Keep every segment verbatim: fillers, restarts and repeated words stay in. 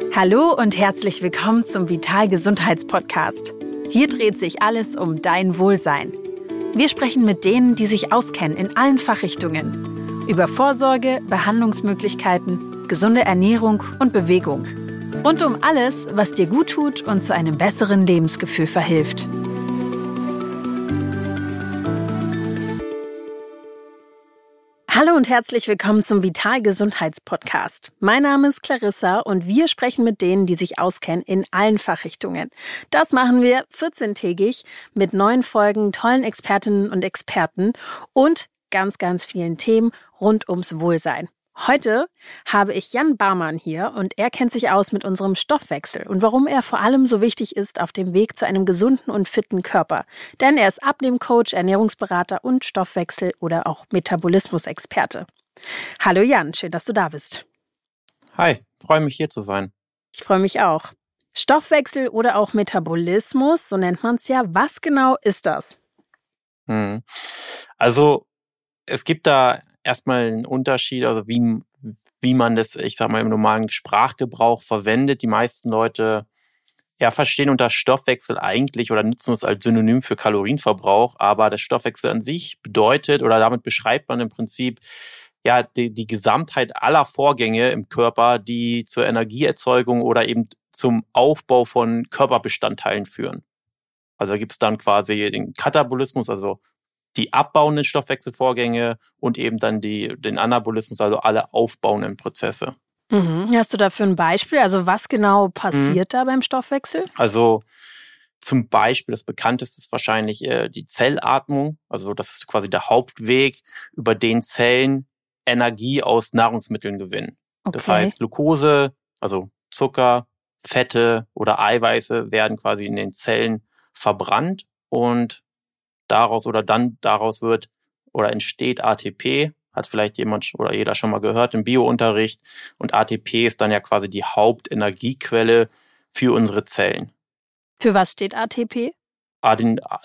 Hallo und herzlich willkommen zum Vital Gesundheitspodcast. Hier dreht sich alles um dein Wohlsein. Wir sprechen mit denen, die sich auskennen in allen Fachrichtungen. Über Vorsorge, Behandlungsmöglichkeiten, gesunde Ernährung und Bewegung. Rund um alles, was dir gut tut und zu einem besseren Lebensgefühl verhilft. Hallo und herzlich willkommen zum Vital Gesundheitspodcast. Mein Name ist Clarissa und wir sprechen mit denen, die sich auskennen in allen Fachrichtungen. Das machen wir vierzehntägig mit neuen Folgen, tollen Expertinnen und Experten und ganz, ganz vielen Themen rund ums Wohlsein. Heute habe ich Jan Barmann hier und er kennt sich aus mit unserem Stoffwechsel und warum er vor allem so wichtig ist auf dem Weg zu einem gesunden und fitten Körper. Denn er ist Abnehmcoach, Ernährungsberater und Stoffwechsel- oder auch Metabolismusexperte. Hallo Jan, schön, dass du da bist. Hi, freue mich hier zu sein. Ich freue mich auch. Stoffwechsel oder auch Metabolismus, so nennt man es ja. Was genau ist das? Hm. Also es gibt da erstmal einen Unterschied, also wie, wie man das, ich sag mal, im normalen Sprachgebrauch verwendet. Die meisten Leute ja, verstehen unter Stoffwechsel eigentlich oder nutzen es als Synonym für Kalorienverbrauch, aber der Stoffwechsel an sich bedeutet oder damit beschreibt man im Prinzip ja die, die Gesamtheit aller Vorgänge im Körper, die zur Energieerzeugung oder eben zum Aufbau von Körperbestandteilen führen. Also da gibt es dann quasi den Katabolismus, also die abbauenden Stoffwechselvorgänge und eben dann die, den Anabolismus, also alle aufbauenden Prozesse. Mhm. Hast du dafür ein Beispiel? Also was genau passiert mhm. da beim Stoffwechsel? Also zum Beispiel, das bekannteste ist wahrscheinlich äh, die Zellatmung. Also das ist quasi der Hauptweg, über den Zellen Energie aus Nahrungsmitteln gewinnen. Okay. Das heißt, Glucose, also Zucker, Fette oder Eiweiße werden quasi in den Zellen verbrannt und daraus oder dann daraus wird oder entsteht A T P, hat vielleicht jemand oder jeder schon mal gehört im Biounterricht. Und A T P ist dann ja quasi die Hauptenergiequelle für unsere Zellen. Für was steht A T P? Aden, äh,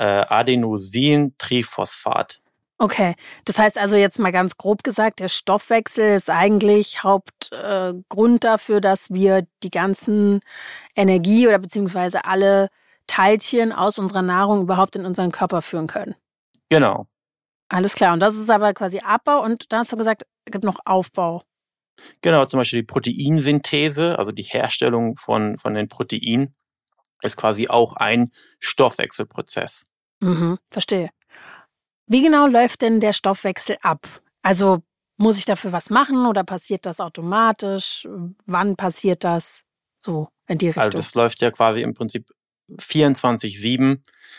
Adenosintriphosphat. Okay, das heißt also jetzt mal ganz grob gesagt, der Stoffwechsel ist eigentlich Hauptgrund äh, dafür, dass wir die ganzen Energie oder beziehungsweise alle Teilchen aus unserer Nahrung überhaupt in unseren Körper führen können. Genau. Alles klar. Und das ist aber quasi Abbau und da hast du gesagt, es gibt noch Aufbau. Genau, zum Beispiel die Proteinsynthese, also die Herstellung von, von den Proteinen, ist quasi auch ein Stoffwechselprozess. Mhm, verstehe. Wie genau läuft denn der Stoffwechsel ab? Also muss ich dafür was machen oder passiert das automatisch? Wann passiert das? So in die Richtung. Also das läuft ja quasi im Prinzip vierundzwanzig sieben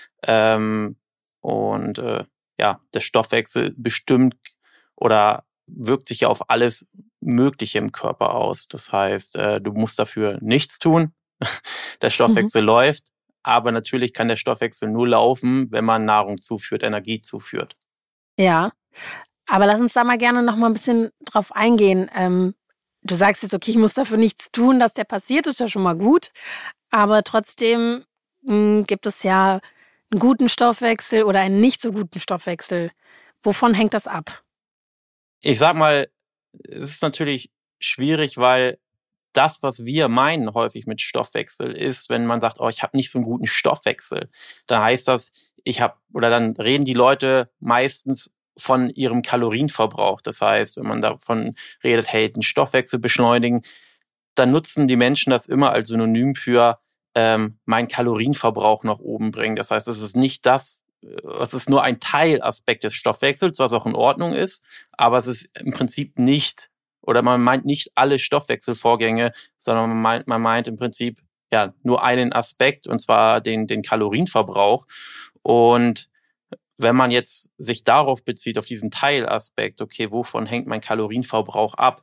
ähm, und äh, ja, der Stoffwechsel bestimmt oder wirkt sich ja auf alles Mögliche im Körper aus. Das heißt, äh, du musst dafür nichts tun. Der Stoffwechsel mhm. läuft, aber natürlich kann der Stoffwechsel nur laufen, wenn man Nahrung zuführt, Energie zuführt. Ja, aber lass uns da mal gerne noch mal ein bisschen drauf eingehen. Ähm, du sagst jetzt, okay, ich muss dafür nichts tun, dass der passiert, ist ja schon mal gut. Aber trotzdem mh, gibt es ja einen guten Stoffwechsel oder einen nicht so guten Stoffwechsel. Wovon hängt das ab? Ich sag mal, es ist natürlich schwierig, weil das, was wir meinen häufig mit Stoffwechsel, ist, wenn man sagt, oh, ich habe nicht so einen guten Stoffwechsel, dann heißt das, ich habe, oder dann reden die Leute meistens von ihrem Kalorienverbrauch. Das heißt, wenn man davon redet, hey, den Stoffwechsel beschleunigen, dann nutzen die Menschen das immer als Synonym für ähm, meinen Kalorienverbrauch nach oben bringen. Das heißt, es ist nicht das, es ist nur ein Teilaspekt des Stoffwechsels, was auch in Ordnung ist, aber es ist im Prinzip nicht, oder man meint nicht alle Stoffwechselvorgänge, sondern man meint, man meint im Prinzip ja nur einen Aspekt, und zwar den, den Kalorienverbrauch. Und wenn man jetzt sich darauf bezieht, auf diesen Teilaspekt, okay, wovon hängt mein Kalorienverbrauch ab,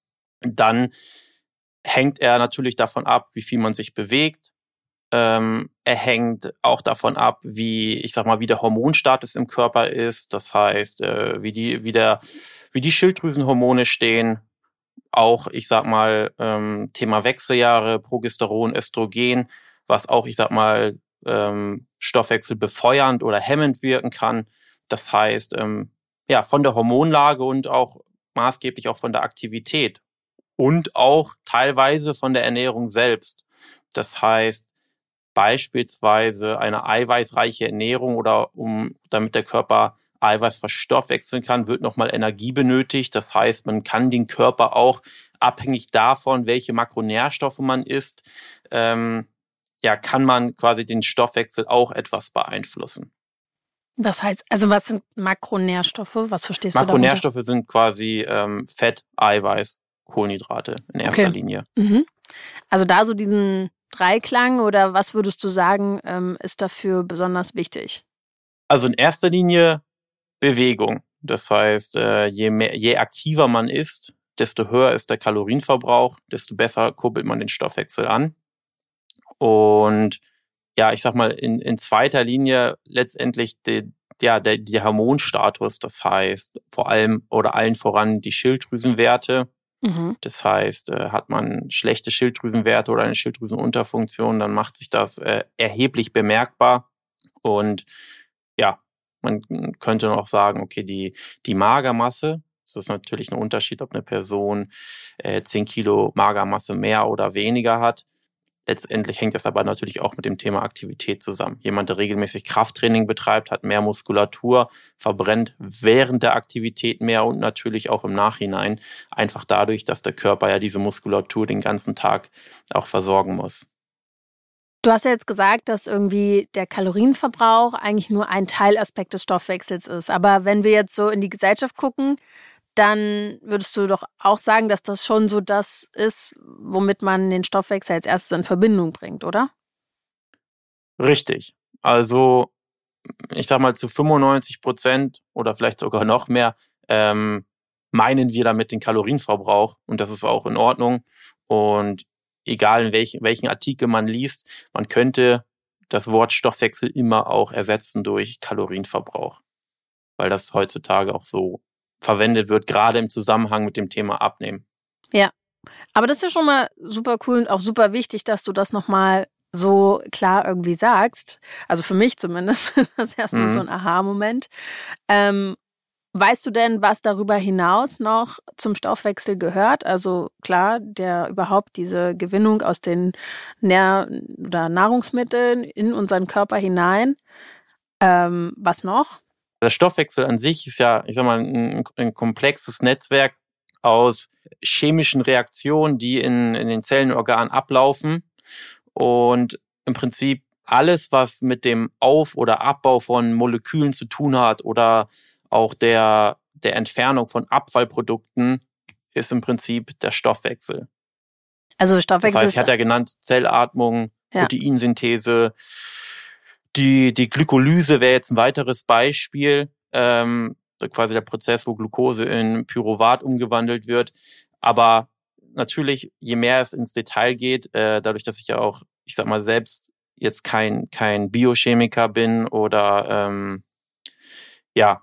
dann hängt er natürlich davon ab, wie viel man sich bewegt. Ähm, er hängt auch davon ab, wie, ich sag mal, wie der Hormonstatus im Körper ist. Das heißt, äh, wie die, wie der, wie die Schilddrüsenhormone stehen. Auch, ich sag mal, ähm, Thema Wechseljahre, Progesteron, Östrogen, was auch, ich sag mal, ähm, Stoffwechsel befeuernd oder hemmend wirken kann. Das heißt, ähm, ja, von der Hormonlage und auch maßgeblich auch von der Aktivität und auch teilweise von der Ernährung selbst. Das heißt, beispielsweise eine eiweißreiche Ernährung oder um, damit der Körper Eiweiß verstoffwechseln kann, wird nochmal Energie benötigt. Das heißt, man kann den Körper auch abhängig davon, welche Makronährstoffe man isst, ähm, ja, kann man quasi den Stoffwechsel auch etwas beeinflussen. Was heißt, also was sind Makronährstoffe? Was verstehst du darunter? Makronährstoffe sind quasi ähm, Fett, Eiweiß, Kohlenhydrate in erster Okay. Linie. Mhm. Also da so diesen Dreiklang oder was würdest du sagen, ähm, ist dafür besonders wichtig? Also in erster Linie Bewegung. Das heißt, äh, je mehr, je aktiver man ist, desto höher ist der Kalorienverbrauch, desto besser kurbelt man den Stoffwechsel an. Und ja, ich sag mal, in, in zweiter Linie letztendlich die, ja, der, der Hormonstatus, das heißt vor allem oder allen voran die Schilddrüsenwerte. Mhm. Das heißt, äh, hat man schlechte Schilddrüsenwerte oder eine Schilddrüsenunterfunktion, dann macht sich das äh, erheblich bemerkbar. Und ja, man könnte noch sagen, okay, die, die Magermasse, das ist natürlich ein Unterschied, ob eine Person äh, zehn Kilo Magermasse mehr oder weniger hat. Letztendlich hängt das aber natürlich auch mit dem Thema Aktivität zusammen. Jemand, der regelmäßig Krafttraining betreibt, hat mehr Muskulatur, verbrennt während der Aktivität mehr und natürlich auch im Nachhinein, einfach dadurch, dass der Körper ja diese Muskulatur den ganzen Tag auch versorgen muss. Du hast ja jetzt gesagt, dass irgendwie der Kalorienverbrauch eigentlich nur ein Teilaspekt des Stoffwechsels ist. Aber wenn wir jetzt so in die Gesellschaft gucken, dann würdest du doch auch sagen, dass das schon so das ist, womit man den Stoffwechsel als erstes in Verbindung bringt, oder? Richtig. Also ich sag mal zu fünfundneunzig Prozent oder vielleicht sogar noch mehr ähm, meinen wir damit den Kalorienverbrauch und das ist auch in Ordnung. Und egal in welchen, welchen Artikel man liest, man könnte das Wort Stoffwechsel immer auch ersetzen durch Kalorienverbrauch, weil das heutzutage auch so verwendet wird, gerade im Zusammenhang mit dem Thema Abnehmen. Ja, aber das ist ja schon mal super cool und auch super wichtig, dass du das nochmal so klar irgendwie sagst. Also für mich zumindest ist das erstmal mhm. so ein Aha-Moment. Ähm, weißt du denn, was darüber hinaus noch zum Stoffwechsel gehört? Also klar, der überhaupt diese Gewinnung aus den Nähr- oder Nahrungsmitteln in unseren Körper hinein. Ähm, was noch? Der Stoffwechsel an sich ist ja, ich sag mal, ein, ein komplexes Netzwerk aus chemischen Reaktionen, die in, in den Zellenorganen ablaufen. Und im Prinzip alles, was mit dem Auf- oder Abbau von Molekülen zu tun hat oder auch der, der Entfernung von Abfallprodukten, ist im Prinzip der Stoffwechsel. Also Stoffwechsel das heißt, ich hatte ja genannt, Zellatmung, ja. Proteinsynthese, die, die Glykolyse wäre jetzt ein weiteres Beispiel, ähm, so quasi der Prozess, wo Glucose in Pyruvat umgewandelt wird. Aber natürlich, je mehr es ins Detail geht, äh, dadurch, dass ich ja auch, ich sag mal, selbst jetzt kein, kein Biochemiker bin oder ähm, ja,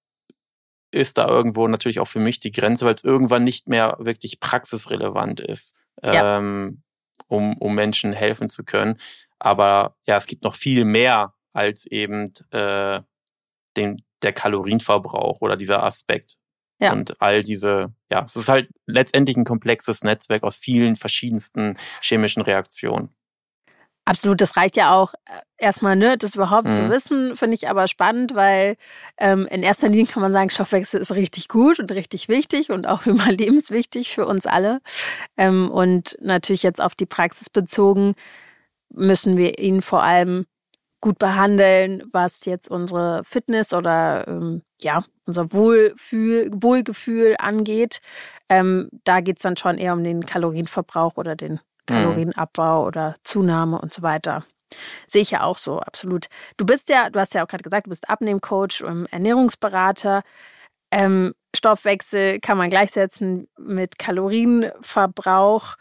ist da irgendwo natürlich auch für mich die Grenze, weil es irgendwann nicht mehr wirklich praxisrelevant ist, ja. ähm, um, um Menschen helfen zu können. Aber ja, es gibt noch viel mehr als eben äh, den, der Kalorienverbrauch oder dieser Aspekt. Ja. Und all diese, ja, es ist halt letztendlich ein komplexes Netzwerk aus vielen verschiedensten chemischen Reaktionen. Absolut, das reicht ja auch erstmal, ne, das überhaupt mhm. zu wissen, finde ich aber spannend, weil ähm, in erster Linie kann man sagen, Stoffwechsel ist richtig gut und richtig wichtig und auch überlebenswichtig für uns alle. Ähm, und natürlich jetzt auf die Praxis bezogen, müssen wir ihn vor allem gut behandeln, was jetzt unsere Fitness oder ähm, ja unser Wohlfühl, Wohlgefühl angeht. Ähm, da geht's dann schon eher um den Kalorienverbrauch oder den Kalorienabbau oder Zunahme und so weiter. Sehe ich ja auch so, absolut. Du bist ja, du hast ja auch gerade gesagt, du bist Abnehmcoach und Ernährungsberater. Ähm, Stoffwechsel kann man gleichsetzen mit Kalorienverbrauch.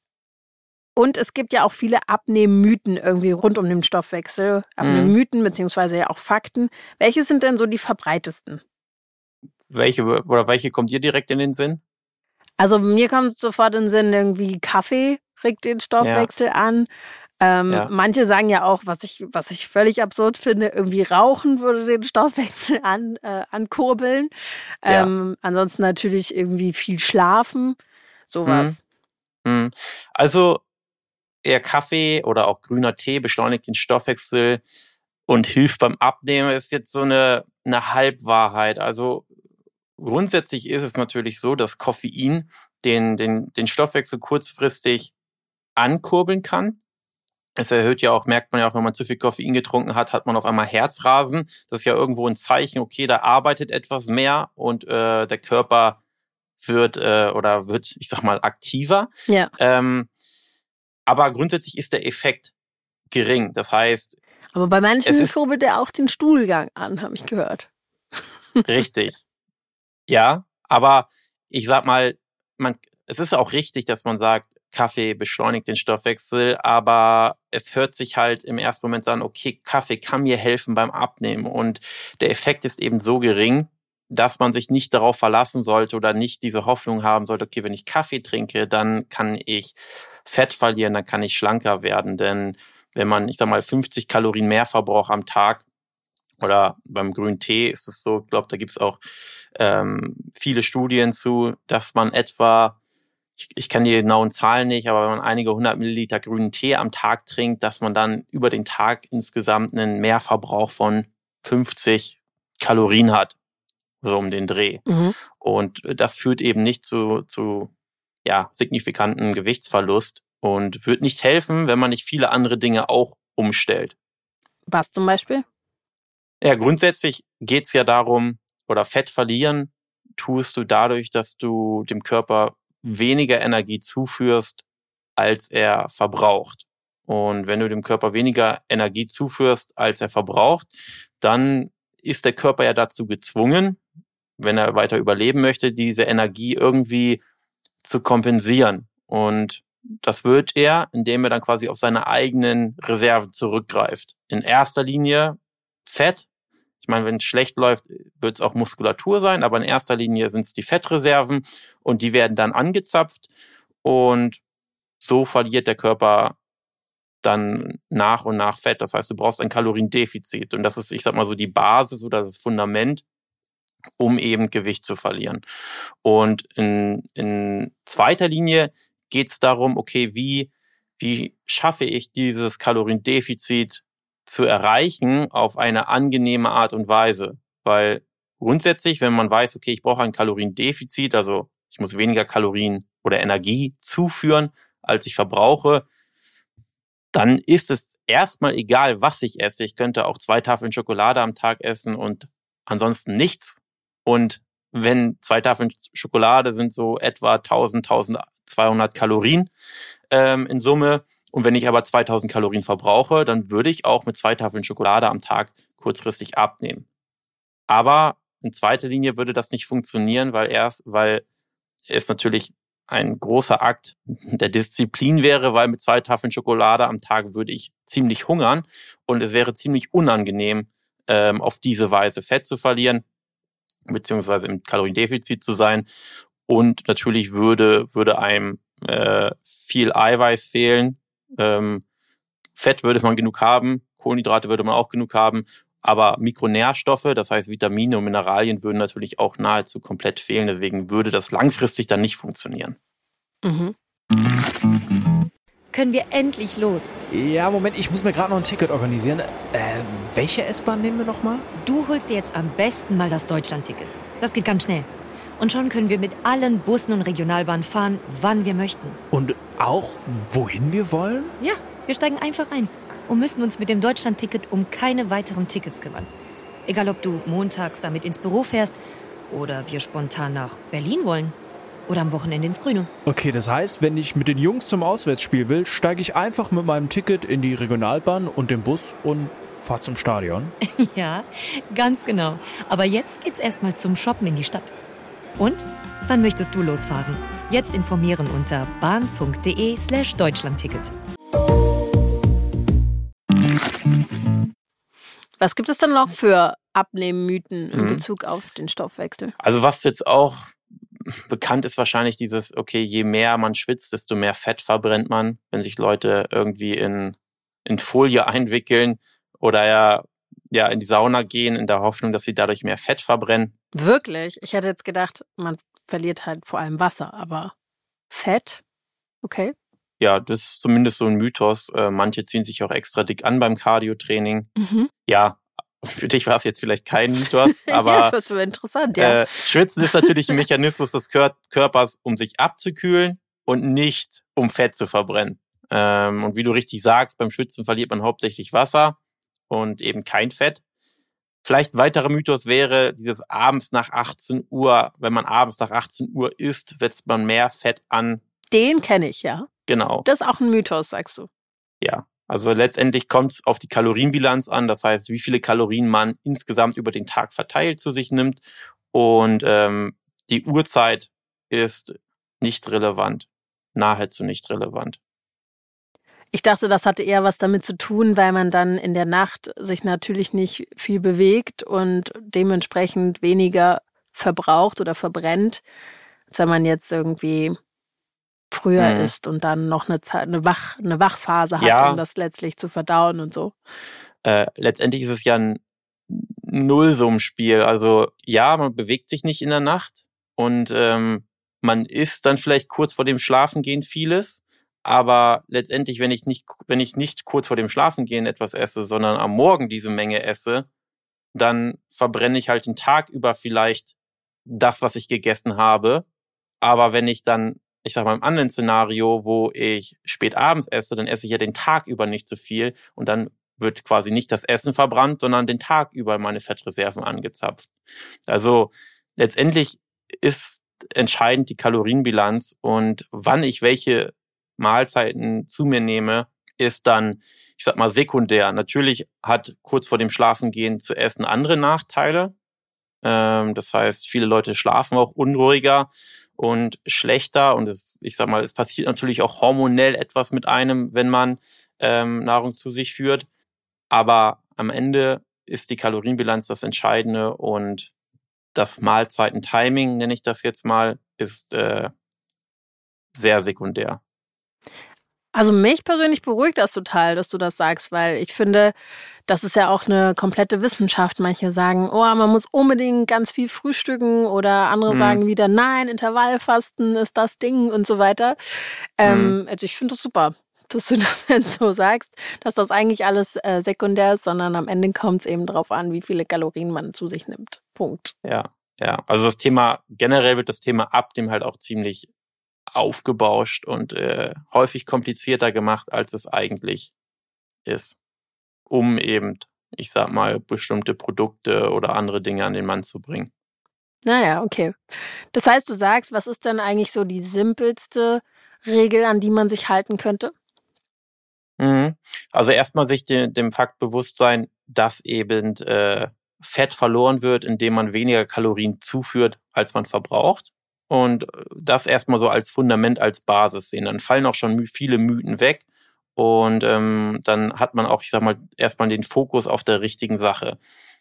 Und es gibt ja auch viele Abnehmmythen irgendwie rund um den Stoffwechsel. Abnehmmythen beziehungsweise ja auch Fakten. Welche sind denn so die verbreitesten? Welche oder welche kommt dir direkt in den Sinn? Also mir kommt sofort in den Sinn, irgendwie Kaffee regt den Stoffwechsel ja. an. Ähm, ja. Manche sagen ja auch, was ich, was ich völlig absurd finde, irgendwie Rauchen würde den Stoffwechsel an, äh, ankurbeln. Ähm, ja. Ansonsten natürlich irgendwie viel Schlafen sowas. Hm. Hm. Also eher Kaffee oder auch grüner Tee beschleunigt den Stoffwechsel und hilft beim Abnehmen, ist jetzt so eine, eine Halbwahrheit. Also grundsätzlich ist es natürlich so, dass Koffein den, den, den Stoffwechsel kurzfristig ankurbeln kann. Es erhöht ja auch, merkt man ja auch, wenn man zu viel Koffein getrunken hat, hat man auf einmal Herzrasen. Das ist ja irgendwo ein Zeichen, okay, da arbeitet etwas mehr und äh, der Körper wird äh, oder wird, ich sag mal, aktiver. Ja. Ähm, aber grundsätzlich ist der Effekt gering. Das heißt, aber bei manchen ist, kurbelt er auch den Stuhlgang an, habe ich gehört. Richtig. Ja, aber ich sag mal, man, es ist auch richtig, dass man sagt, Kaffee beschleunigt den Stoffwechsel, aber es hört sich halt im ersten Moment an, okay, Kaffee kann mir helfen beim Abnehmen und der Effekt ist eben so gering, dass man sich nicht darauf verlassen sollte oder nicht diese Hoffnung haben sollte, okay, wenn ich Kaffee trinke, dann kann ich Fett verlieren, dann kann ich schlanker werden, denn wenn man, ich sag mal, fünfzig Kalorien mehr verbraucht am Tag oder beim grünen Tee ist es so, ich glaube, da gibt es auch ähm, viele Studien zu, dass man etwa Ich, ich kann die genauen Zahlen nicht, aber wenn man einige hundert Milliliter grünen Tee am Tag trinkt, dass man dann über den Tag insgesamt einen Mehrverbrauch von fünfzig Kalorien hat, so um den Dreh. Mhm. Und das führt eben nicht zu, zu ja, signifikanten Gewichtsverlust und wird nicht helfen, wenn man nicht viele andere Dinge auch umstellt. Was zum Beispiel? Ja, grundsätzlich geht es ja darum, oder Fett verlieren tust du dadurch, dass du dem Körper weniger Energie zuführst, als er verbraucht. Und wenn du dem Körper weniger Energie zuführst, als er verbraucht, dann ist der Körper ja dazu gezwungen, wenn er weiter überleben möchte, diese Energie irgendwie zu kompensieren. Und das wird er, indem er dann quasi auf seine eigenen Reserven zurückgreift. In erster Linie Fett. Ich meine, wenn es schlecht läuft, wird es auch Muskulatur sein, aber in erster Linie sind es die Fettreserven und die werden dann angezapft und so verliert der Körper dann nach und nach Fett. Das heißt, du brauchst ein Kaloriendefizit und das ist, ich sag mal so, die Basis oder das Fundament, um eben Gewicht zu verlieren. Und in, in zweiter Linie geht es darum, okay, wie, wie schaffe ich dieses Kaloriendefizit zu erreichen auf eine angenehme Art und Weise. Weil grundsätzlich, wenn man weiß, okay, ich brauche ein Kaloriendefizit, also ich muss weniger Kalorien oder Energie zuführen, als ich verbrauche, dann ist es erstmal egal, was ich esse. Ich könnte auch zwei Tafeln Schokolade am Tag essen und ansonsten nichts. Und wenn zwei Tafeln Schokolade sind so etwa tausend, tausendzweihundert Kalorien ähm, in Summe, und wenn ich aber zweitausend Kalorien verbrauche, dann würde ich auch mit zwei Tafeln Schokolade am Tag kurzfristig abnehmen. Aber in zweiter Linie würde das nicht funktionieren, weil erst, weil es natürlich ein großer Akt der Disziplin wäre, weil mit zwei Tafeln Schokolade am Tag würde ich ziemlich hungern und es wäre ziemlich unangenehm, ähm, auf diese Weise Fett zu verlieren, beziehungsweise im Kaloriendefizit zu sein. Und natürlich würde, würde einem äh, viel Eiweiß fehlen. Ähm, Fett würde man genug haben, Kohlenhydrate würde man auch genug haben, aber Mikronährstoffe, das heißt Vitamine und Mineralien, würden natürlich auch nahezu komplett fehlen. Deswegen würde das langfristig dann nicht funktionieren. Mhm. Können wir endlich los? Ja, Moment, ich muss mir gerade noch ein Ticket organisieren. Äh, welche S-Bahn nehmen wir nochmal? Du holst dir jetzt am besten mal das Deutschland-Ticket. Das geht ganz schnell. Und schon können wir mit allen Bussen und Regionalbahnen fahren, wann wir möchten. Und auch, wohin wir wollen? Ja, wir steigen einfach ein und müssen uns mit dem Deutschland-Ticket um keine weiteren Tickets kümmern. Egal, ob du montags damit ins Büro fährst oder wir spontan nach Berlin wollen oder am Wochenende ins Grüne. Okay, das heißt, wenn ich mit den Jungs zum Auswärtsspiel will, steige ich einfach mit meinem Ticket in die Regionalbahn und den Bus und fahre zum Stadion. Ja, ganz genau. Aber jetzt geht's erstmal zum Shoppen in die Stadt. Und? Wann möchtest du losfahren? Jetzt informieren unter bahn.de slash Deutschlandticket. Was gibt es dann noch für Abnehmmythen in Mhm. Bezug auf den Stoffwechsel? Also was jetzt auch bekannt ist, wahrscheinlich dieses, okay, je mehr man schwitzt, desto mehr Fett verbrennt man, wenn sich Leute irgendwie in, in Folie einwickeln oder ja, ja in die Sauna gehen, in der Hoffnung, dass sie dadurch mehr Fett verbrennen. Wirklich? Ich hätte jetzt gedacht, man verliert halt vor allem Wasser, aber Fett? Okay. Ja, das ist zumindest so ein Mythos. Äh, manche ziehen sich auch extra dick an beim Cardio-Training. Mhm. Ja, für dich war es jetzt vielleicht kein Mythos, aber ja, das wäre interessant, ja. Äh, Schwitzen ist natürlich ein Mechanismus des Kör- Körpers, um sich abzukühlen und nicht um Fett zu verbrennen. Ähm, und wie du richtig sagst, beim Schwitzen verliert man hauptsächlich Wasser und eben kein Fett. Vielleicht ein weiterer Mythos wäre dieses abends nach achtzehn Uhr, wenn man abends nach achtzehn Uhr isst, setzt man mehr Fett an. Den kenne ich, ja. Genau. Das ist auch ein Mythos, sagst du. Ja, also letztendlich kommt es auf die Kalorienbilanz an, das heißt, wie viele Kalorien man insgesamt über den Tag verteilt zu sich nimmt. Und ähm, die Uhrzeit ist nicht relevant, nahezu nicht relevant. Ich dachte, das hatte eher was damit zu tun, weil man dann in der Nacht sich natürlich nicht viel bewegt und dementsprechend weniger verbraucht oder verbrennt, als wenn man jetzt irgendwie früher Mhm. isst und dann noch eine Zeit, eine, Wach, eine Wachphase hat, Ja. um das letztlich zu verdauen und so. Äh, letztendlich ist es ja ein Nullsummenspiel. Also ja, man bewegt sich nicht in der Nacht und ähm, man isst dann vielleicht kurz vor dem Schlafengehen vieles. Aber letztendlich, wenn ich nicht, wenn ich nicht kurz vor dem Schlafengehen etwas esse, sondern am Morgen diese Menge esse, dann verbrenne ich halt den Tag über vielleicht das, was ich gegessen habe. Aber wenn ich dann, ich sag mal im anderen Szenario, wo ich spät abends esse, dann esse ich ja den Tag über nicht so viel und dann wird quasi nicht das Essen verbrannt, sondern den Tag über meine Fettreserven angezapft. Also letztendlich ist entscheidend die Kalorienbilanz und wann ich welche Mahlzeiten zu mir nehme, ist dann, ich sag mal, sekundär. Natürlich hat kurz vor dem Schlafengehen zu essen andere Nachteile. Ähm, das heißt, viele Leute schlafen auch unruhiger und schlechter und es, ich sag mal, es passiert natürlich auch hormonell etwas mit einem, wenn man ähm, Nahrung zu sich führt. Aber am Ende ist die Kalorienbilanz das Entscheidende und das Mahlzeiten-Timing, nenne ich das jetzt mal, ist äh, sehr sekundär. Also mich persönlich beruhigt das total, dass du das sagst, weil ich finde, das ist ja auch eine komplette Wissenschaft. Manche sagen, oh, man muss unbedingt ganz viel frühstücken oder andere Mhm. sagen wieder, nein, Intervallfasten ist das Ding und so weiter. Ähm, also ich finde das super, dass du das jetzt so sagst, dass das eigentlich alles äh, sekundär ist, sondern am Ende kommt es eben drauf an, wie viele Kalorien man zu sich nimmt. Punkt. Ja, ja. Also das Thema, generell wird das Thema Abnehmen halt auch ziemlich aufgebauscht und äh, häufig komplizierter gemacht, als es eigentlich ist, um eben, ich sag mal, bestimmte Produkte oder andere Dinge an den Mann zu bringen. Naja, okay. Das heißt, du sagst, was ist denn eigentlich so die simpelste Regel, an die man sich halten könnte? Mhm. Also erstmal sich de, dem Fakt bewusst sein, dass eben äh, Fett verloren wird, indem man weniger Kalorien zuführt, als man verbraucht. Und das erstmal so als Fundament, als Basis sehen. Dann fallen auch schon viele Mythen weg. Und ähm, dann hat man auch, ich sag mal, erstmal den Fokus auf der richtigen Sache.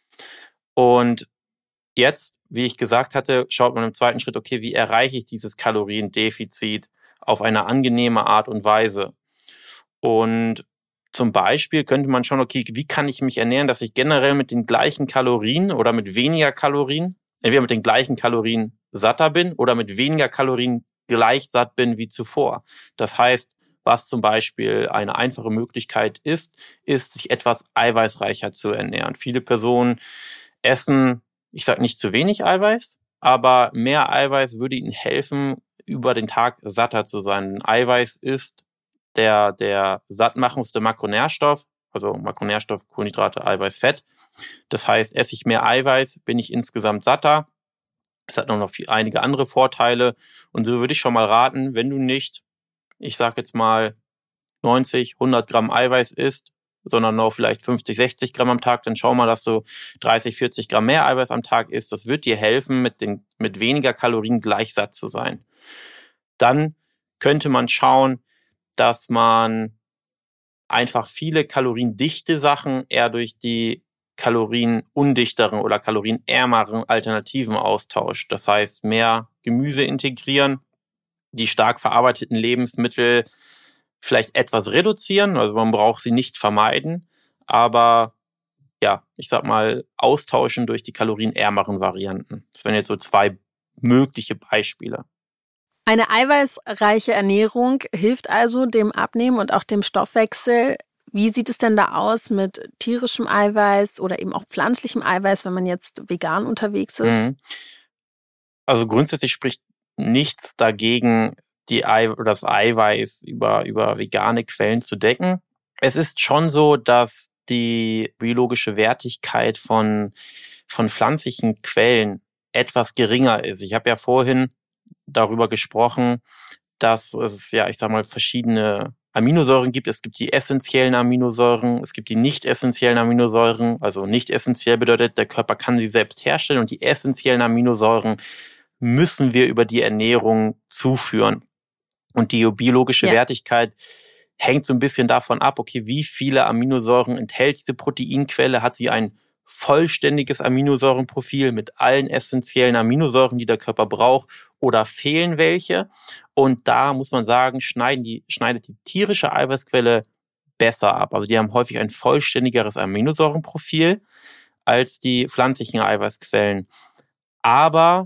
Und jetzt, wie ich gesagt hatte, schaut man im zweiten Schritt, okay, wie erreiche ich dieses Kaloriendefizit auf eine angenehme Art und Weise? Und zum Beispiel könnte man schauen, okay, wie kann ich mich ernähren, dass ich generell mit den gleichen Kalorien oder mit weniger Kalorien, entweder mit den gleichen Kalorien satter bin oder mit weniger Kalorien gleich satt bin wie zuvor. Das heißt, was zum Beispiel eine einfache Möglichkeit ist, ist, sich etwas eiweißreicher zu ernähren. Viele Personen essen, ich sage nicht zu wenig Eiweiß, aber mehr Eiweiß würde ihnen helfen, über den Tag satter zu sein. Eiweiß ist der, der sattmachendste Makronährstoff, also Makronährstoff, Kohlenhydrate, Eiweiß, Fett. Das heißt, esse ich mehr Eiweiß, bin ich insgesamt satter. Es hat noch viel, einige andere Vorteile. Und so würde ich schon mal raten, wenn du nicht, ich sage jetzt mal, neunzig, hundert Gramm Eiweiß isst, sondern nur vielleicht fünfzig, sechzig Gramm am Tag, dann schau mal, dass du dreißig, vierzig Gramm mehr Eiweiß am Tag isst. Das wird dir helfen, mit, den, mit weniger Kalorien gleich satt zu sein. Dann könnte man schauen, dass man einfach viele kaloriendichte Sachen eher durch die kalorienundichteren oder kalorienärmeren Alternativen austauscht. Das heißt, mehr Gemüse integrieren, die stark verarbeiteten Lebensmittel vielleicht etwas reduzieren, also man braucht sie nicht vermeiden, aber ja, ich sag mal, austauschen durch die kalorienärmeren Varianten. Das wären jetzt so zwei mögliche Beispiele. Eine eiweißreiche Ernährung hilft also dem Abnehmen und auch dem Stoffwechsel. Wie sieht es denn da aus mit tierischem Eiweiß oder eben auch pflanzlichem Eiweiß, wenn man jetzt vegan unterwegs ist? Mhm. Also grundsätzlich spricht nichts dagegen, die Ei oder das Eiweiß über, über vegane Quellen zu decken. Es ist schon so, dass die biologische Wertigkeit von, von pflanzlichen Quellen etwas geringer ist. Ich habe ja vorhin darüber gesprochen, dass es ja, ich sag mal, verschiedene Aminosäuren gibt. Es gibt die essentiellen Aminosäuren, es gibt die nicht essentiellen Aminosäuren. Also nicht essentiell bedeutet, der Körper kann sie selbst herstellen, und die essentiellen Aminosäuren müssen wir über die Ernährung zuführen. Und die biologische ja. Wertigkeit hängt so ein bisschen davon ab, okay, wie viele Aminosäuren enthält diese Proteinquelle? Hat sie ein vollständiges Aminosäurenprofil mit allen essentiellen Aminosäuren, die der Körper braucht, oder fehlen welche? Und da muss man sagen, schneiden die, schneidet die tierische Eiweißquelle besser ab. Also die haben häufig ein vollständigeres Aminosäurenprofil als die pflanzlichen Eiweißquellen. Aber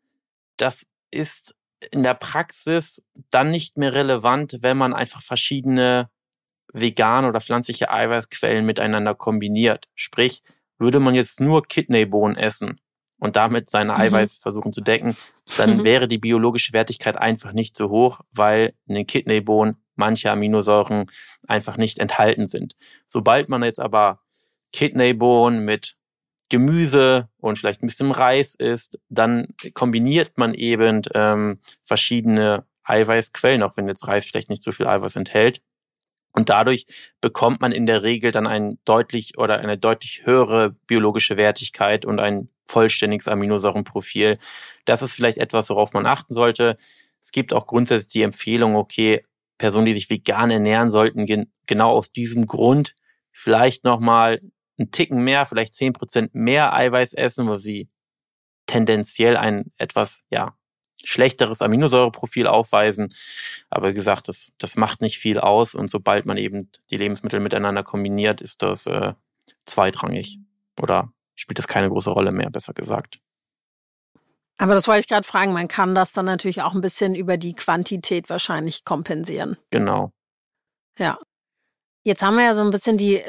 das ist in der Praxis dann nicht mehr relevant, wenn man einfach verschiedene vegane oder pflanzliche Eiweißquellen miteinander kombiniert. Sprich, würde man jetzt nur Kidneybohnen essen und damit seine Eiweiß mhm. versuchen zu decken, dann mhm. wäre die biologische Wertigkeit einfach nicht so hoch, weil in den Kidneybohnen manche Aminosäuren einfach nicht enthalten sind. Sobald man jetzt aber Kidneybohnen mit Gemüse und vielleicht ein bisschen Reis isst, dann kombiniert man eben ähm, verschiedene Eiweißquellen, auch wenn jetzt Reis vielleicht nicht so viel Eiweiß enthält. Und dadurch bekommt man in der Regel dann ein deutlich oder eine deutlich höhere biologische Wertigkeit und ein vollständiges Aminosäurenprofil. Das ist vielleicht etwas, worauf man achten sollte. Es gibt auch grundsätzlich die Empfehlung, okay, Personen, die sich vegan ernähren sollten, gen- genau aus diesem Grund vielleicht nochmal einen Ticken mehr, vielleicht zehn Prozent mehr Eiweiß essen, wo sie tendenziell ein etwas, ja, schlechteres Aminosäureprofil aufweisen. Aber wie gesagt, das, das macht nicht viel aus, und sobald man eben die Lebensmittel miteinander kombiniert, ist das äh, zweitrangig oder spielt das keine große Rolle mehr, besser gesagt. Aber das wollte ich gerade fragen, man kann das dann natürlich auch ein bisschen über die Quantität wahrscheinlich kompensieren. Genau. Ja. Jetzt haben wir ja so ein bisschen die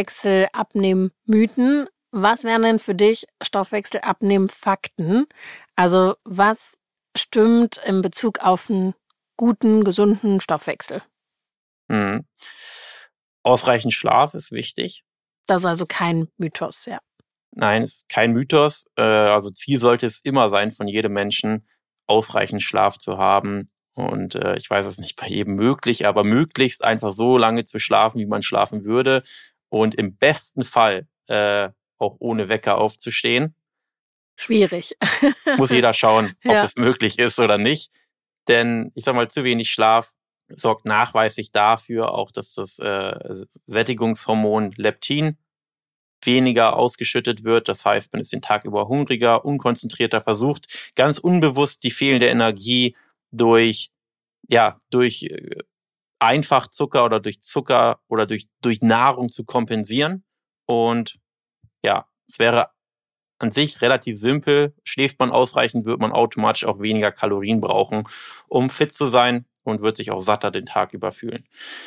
Stoffwechselabnehmen-Mythen. Was wären denn für dich Stoffwechselabnehmen-Fakten? Also was stimmt in Bezug auf einen guten, gesunden Stoffwechsel? Mhm. Ausreichend Schlaf ist wichtig. Das ist also kein Mythos, ja. Nein, es ist kein Mythos. Also Ziel sollte es immer sein, von jedem Menschen ausreichend Schlaf zu haben. Und äh, ich weiß, es ist nicht bei jedem möglich, aber möglichst einfach so lange zu schlafen, wie man schlafen würde. Und im besten Fall äh, auch ohne Wecker aufzustehen. Schwierig. Muss jeder schauen, ob ja. es möglich ist oder nicht. Denn ich sag mal, zu wenig Schlaf sorgt nachweislich dafür auch, dass das äh, Sättigungshormon Leptin weniger ausgeschüttet wird. Das heißt, man ist den Tag über hungriger, unkonzentrierter, versucht ganz unbewusst die fehlende Energie durch, ja, durch äh, Einfachzucker oder durch Zucker oder durch, durch Nahrung zu kompensieren. Und ja, es wäre an sich relativ simpel. Schläft man ausreichend, wird man automatisch auch weniger Kalorien brauchen, um fit zu sein, und wird sich auch satter den Tag über fühlen.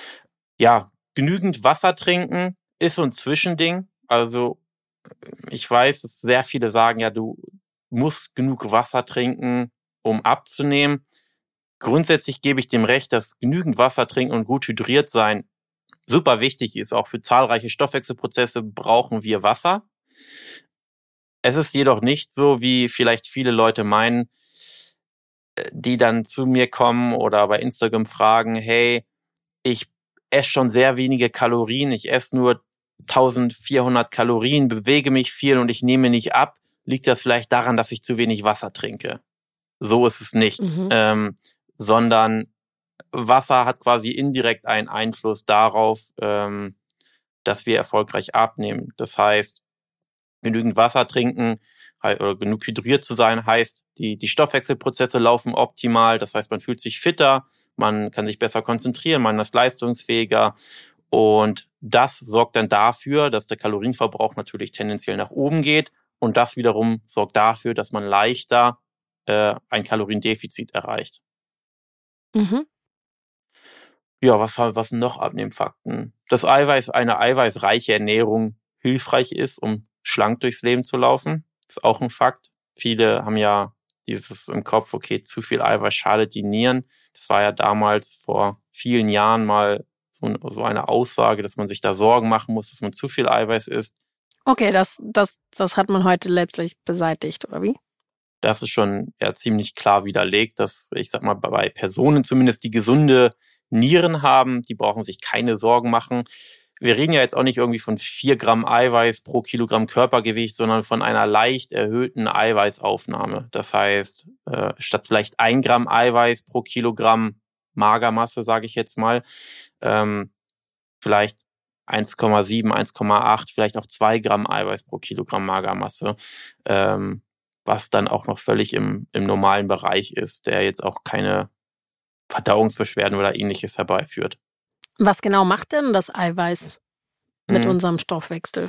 Ja, genügend Wasser trinken ist so ein Zwischending. Also ich weiß, dass sehr viele sagen, ja, du musst genug Wasser trinken, um abzunehmen. Grundsätzlich gebe ich dem recht, dass genügend Wasser trinken und gut hydriert sein super wichtig ist. Auch für zahlreiche Stoffwechselprozesse brauchen wir Wasser. Es ist jedoch nicht so, wie vielleicht viele Leute meinen, die dann zu mir kommen oder bei Instagram fragen, hey, ich esse schon sehr wenige Kalorien, ich esse nur eintausendvierhundert Kalorien, bewege mich viel und ich nehme nicht ab. Liegt das vielleicht daran, dass ich zu wenig Wasser trinke? So ist es nicht, mhm. ähm, sondern Wasser hat quasi indirekt einen Einfluss darauf, ähm, dass wir erfolgreich abnehmen. Das heißt, genügend Wasser trinken oder genug hydriert zu sein, heißt, die, die Stoffwechselprozesse laufen optimal. Das heißt, man fühlt sich fitter, man kann sich besser konzentrieren, man ist leistungsfähiger. Und das sorgt dann dafür, dass der Kalorienverbrauch natürlich tendenziell nach oben geht. Und das wiederum sorgt dafür, dass man leichter äh, ein Kaloriendefizit erreicht. Mhm. Ja, was, was noch Abnehmfakten? Dass Eiweiß, eine eiweißreiche Ernährung hilfreich ist, um schlank durchs Leben zu laufen. Ist auch ein Fakt. Viele haben ja dieses im Kopf, okay, zu viel Eiweiß schadet die Nieren. Das war ja damals vor vielen Jahren mal so, so eine Aussage, dass man sich da Sorgen machen muss, dass man zu viel Eiweiß isst. Okay, das, das, das hat man heute letztlich beseitigt, oder wie? Das ist schon ja ziemlich klar widerlegt, dass, ich sag mal, bei Personen zumindest, die gesunde Nieren haben, die brauchen sich keine Sorgen machen. Wir reden ja jetzt auch nicht irgendwie von vier Gramm Eiweiß pro Kilogramm Körpergewicht, sondern von einer leicht erhöhten Eiweißaufnahme. Das heißt, äh, statt vielleicht ein Gramm Eiweiß pro Kilogramm Magermasse, sage ich jetzt mal, ähm, vielleicht eins Komma sieben, eins Komma acht, vielleicht auch zwei Gramm Eiweiß pro Kilogramm Magermasse, ähm, was dann auch noch völlig im, im normalen Bereich ist, der jetzt auch keine Verdauungsbeschwerden oder ähnliches herbeiführt. Was genau macht denn das Eiweiß mit Mhm. unserem Stoffwechsel?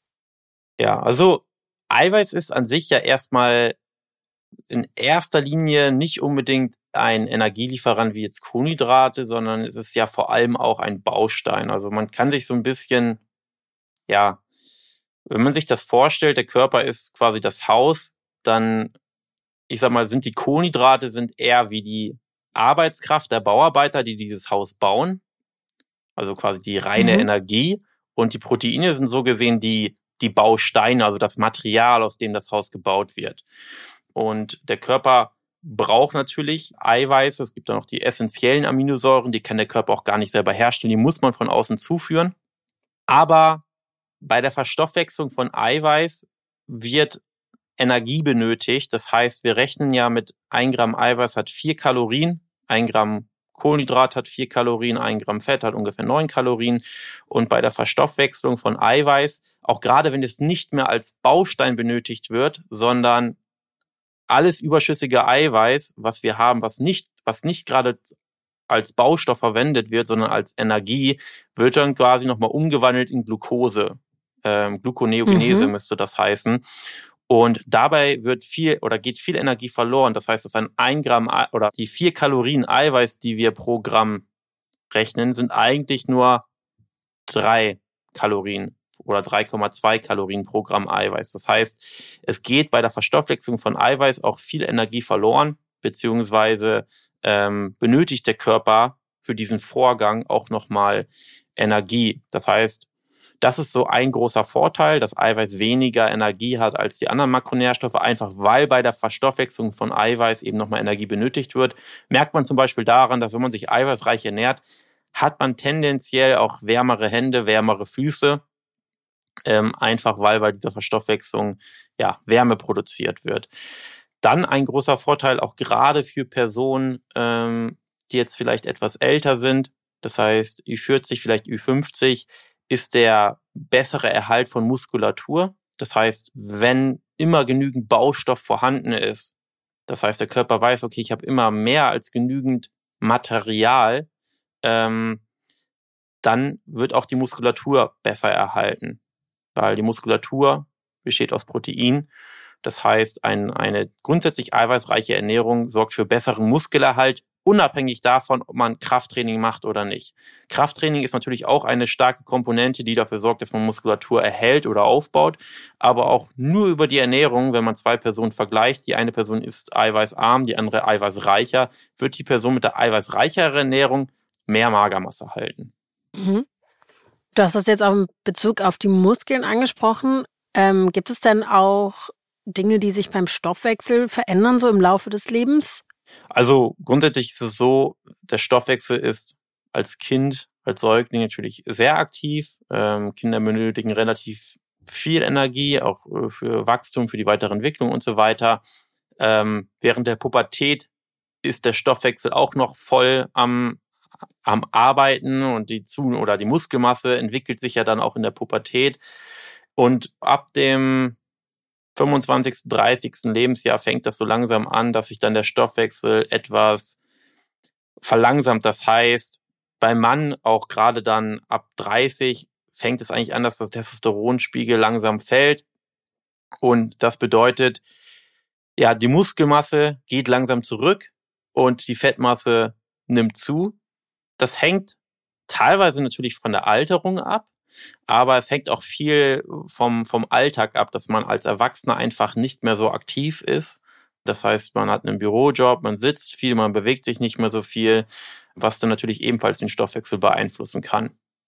Ja, also Eiweiß ist an sich ja erstmal in erster Linie nicht unbedingt ein Energielieferant wie jetzt Kohlenhydrate, sondern es ist ja vor allem auch ein Baustein. Also man kann sich so ein bisschen, ja, wenn man sich das vorstellt, der Körper ist quasi das Haus, dann, ich sag mal, sind die Kohlenhydrate sind eher wie die Arbeitskraft der Bauarbeiter, die dieses Haus bauen. Also quasi die reine Mhm. Energie. Und die Proteine sind so gesehen die, die Bausteine, also das Material, aus dem das Haus gebaut wird. Und der Körper braucht natürlich Eiweiße. Es gibt dann noch die essentiellen Aminosäuren, die kann der Körper auch gar nicht selber herstellen. Die muss man von außen zuführen. Aber bei der Verstoffwechslung von Eiweiß wird Energie benötigt. Das heißt, wir rechnen ja mit ein Gramm Eiweiß hat vier Kalorien, ein Gramm Kohlenhydrat hat vier Kalorien, ein Gramm Fett hat ungefähr neun Kalorien. Und bei der Verstoffwechslung von Eiweiß, auch gerade wenn es nicht mehr als Baustein benötigt wird, sondern alles überschüssige Eiweiß, was wir haben, was nicht, was nicht gerade als Baustoff verwendet wird, sondern als Energie, wird dann quasi nochmal umgewandelt in Glucose. Ähm, Gluconeogenese Mhm. müsste das heißen. Und dabei wird viel oder geht viel Energie verloren. Das heißt, dass ein ein Gramm Ei- oder die vier Kalorien Eiweiß, die wir pro Gramm rechnen, sind eigentlich nur drei Kalorien oder drei Komma zwei Kalorien pro Gramm Eiweiß. Das heißt, es geht bei der Verstoffwechslung von Eiweiß auch viel Energie verloren, beziehungsweise ähm, benötigt der Körper für diesen Vorgang auch nochmal Energie. Das heißt, das ist so ein großer Vorteil, dass Eiweiß weniger Energie hat als die anderen Makronährstoffe, einfach weil bei der Verstoffwechslung von Eiweiß eben nochmal Energie benötigt wird. Merkt man zum Beispiel daran, dass wenn man sich eiweißreich ernährt, hat man tendenziell auch wärmere Hände, wärmere Füße, ähm, einfach weil bei dieser Verstoffwechslung ja Wärme produziert wird. Dann ein großer Vorteil auch gerade für Personen, ähm, die jetzt vielleicht etwas älter sind, das heißt Ü vierzig, vielleicht Ü fünfzig, ist der bessere Erhalt von Muskulatur. Das heißt, wenn immer genügend Baustoff vorhanden ist, das heißt, der Körper weiß, okay, ich habe immer mehr als genügend Material, ähm, dann wird auch die Muskulatur besser erhalten, weil die Muskulatur besteht aus Protein. Das heißt, ein, eine grundsätzlich eiweißreiche Ernährung sorgt für besseren Muskelerhalt, unabhängig davon, ob man Krafttraining macht oder nicht. Krafttraining ist natürlich auch eine starke Komponente, die dafür sorgt, dass man Muskulatur erhält oder aufbaut, aber auch nur über die Ernährung, wenn man zwei Personen vergleicht, die eine Person ist eiweißarm, die andere eiweißreicher, wird die Person mit der eiweißreicheren Ernährung mehr Magermasse halten. Mhm. Du hast das jetzt auch in Bezug auf die Muskeln angesprochen. Ähm, gibt es denn auch Dinge, die sich beim Stoffwechsel verändern, so im Laufe des Lebens? Also grundsätzlich ist es so, der Stoffwechsel ist als Kind, als Säugling natürlich sehr aktiv. Ähm, Kinder benötigen relativ viel Energie, auch äh, für Wachstum, für die weitere Entwicklung und so weiter. Ähm, während der Pubertät ist der Stoffwechsel auch noch voll am, am Arbeiten und die Zu- oder die Muskelmasse entwickelt sich ja dann auch in der Pubertät. Und ab dem fünfundzwanzigsten, dreißigsten Lebensjahr fängt das so langsam an, dass sich dann der Stoffwechsel etwas verlangsamt. Das heißt, beim Mann auch gerade dann ab dreißig fängt es eigentlich an, dass das Testosteronspiegel langsam fällt. Und das bedeutet, ja, die Muskelmasse geht langsam zurück und die Fettmasse nimmt zu. Das hängt teilweise natürlich von der Alterung ab, aber es hängt auch viel vom, vom Alltag ab, dass man als Erwachsener einfach nicht mehr so aktiv ist. Das heißt, man hat einen Bürojob, man sitzt viel, man bewegt sich nicht mehr so viel, was dann natürlich ebenfalls den Stoffwechsel beeinflussen kann.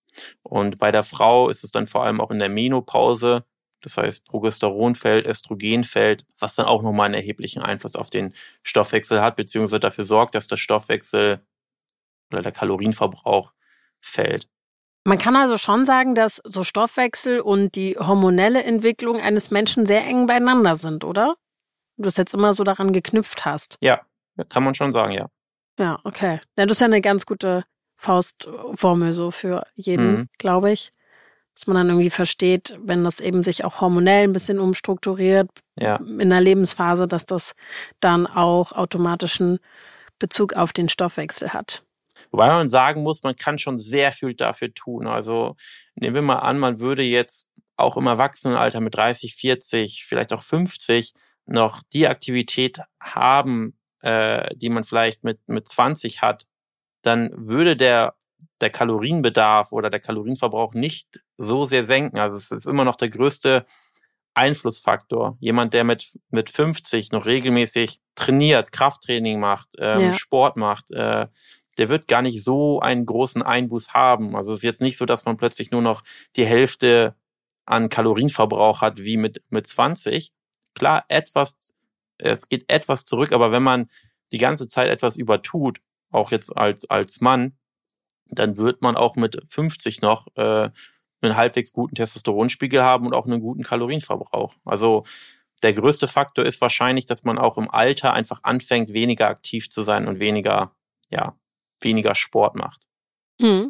Und bei der Frau ist es dann vor allem auch in der Menopause, das heißt Progesteron fällt, Östrogen fällt, was dann auch nochmal einen erheblichen Einfluss auf den Stoffwechsel hat, beziehungsweise dafür sorgt, dass der Stoffwechsel oder der Kalorienverbrauch fällt. Man kann also schon sagen, dass so Stoffwechsel und die hormonelle Entwicklung eines Menschen sehr eng beieinander sind, oder? Du es jetzt immer so daran geknüpft hast. Ja, kann man schon sagen, ja. Ja, okay. Ja, das ist ja eine ganz gute Faustformel so für jeden, mhm. glaube ich. Dass man dann irgendwie versteht, wenn das eben sich auch hormonell ein bisschen umstrukturiert ja. in der Lebensphase, dass das dann auch automatischen Bezug auf den Stoffwechsel hat. Wobei man sagen muss, man kann schon sehr viel dafür tun. Also nehmen wir mal an, man würde jetzt auch im Erwachsenenalter mit dreißig, vierzig, vielleicht auch fünfzig noch die Aktivität haben, äh, die man vielleicht mit, mit zwanzig hat, dann würde der, der Kalorienbedarf oder der Kalorienverbrauch nicht so sehr senken. Also es ist immer noch der größte Einflussfaktor. Jemand, der mit, mit fünfzig noch regelmäßig trainiert, Krafttraining macht, ähm, ja. Sport macht, äh, der wird gar nicht so einen großen Einbuß haben. Also es ist jetzt nicht so, dass man plötzlich nur noch die Hälfte an Kalorienverbrauch hat wie mit, mit zwanzig. Klar, etwas, es geht etwas zurück, aber wenn man die ganze Zeit etwas übertut, auch jetzt als, als Mann, dann wird man auch mit fünfzig noch äh, einen halbwegs guten Testosteronspiegel haben und auch einen guten Kalorienverbrauch. Also der größte Faktor ist wahrscheinlich, dass man auch im Alter einfach anfängt, weniger aktiv zu sein und weniger, ja, weniger Sport macht. Mhm.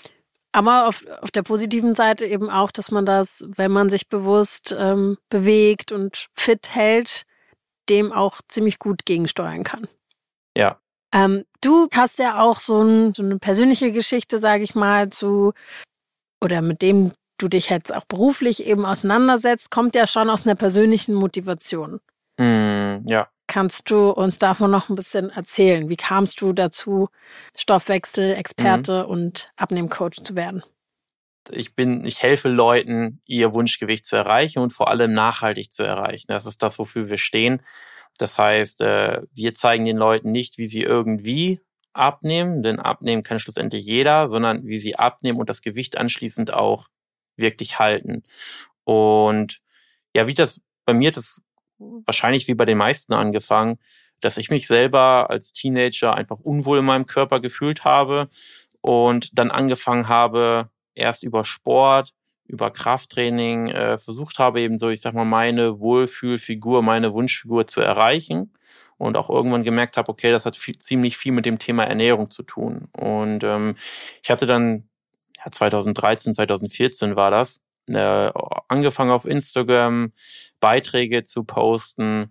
Aber auf, auf der positiven Seite eben auch, dass man das, wenn man sich bewusst ähm, bewegt und fit hält, dem auch ziemlich gut gegensteuern kann. Ja. Ähm, du hast ja auch so, ein, so eine persönliche Geschichte, sage ich mal, zu, oder mit dem du dich jetzt auch beruflich eben auseinandersetzt, kommt ja schon aus einer persönlichen Motivation. Mm, ja. Kannst du uns davon noch ein bisschen erzählen? Wie kamst du dazu, Stoffwechsel-Experte mhm. und Abnehmcoach zu werden? Ich bin, ich helfe Leuten, ihr Wunschgewicht zu erreichen und vor allem nachhaltig zu erreichen. Das ist das, wofür wir stehen. Das heißt, wir zeigen den Leuten nicht, wie sie irgendwie abnehmen, denn abnehmen kann schlussendlich jeder, sondern wie sie abnehmen und das Gewicht anschließend auch wirklich halten. Und ja, wie das bei mir, das wahrscheinlich wie bei den meisten angefangen, dass ich mich selber als Teenager einfach unwohl in meinem Körper gefühlt habe und dann angefangen habe, erst über Sport, über Krafttraining äh, versucht habe, eben so, ich sag mal, meine Wohlfühlfigur, meine Wunschfigur zu erreichen und auch irgendwann gemerkt habe, okay, das hat viel, ziemlich viel mit dem Thema Ernährung zu tun. Und ähm, ich hatte dann, ja, zweitausenddreizehn, zweitausendvierzehn war das, äh, angefangen auf Instagram Beiträge zu posten,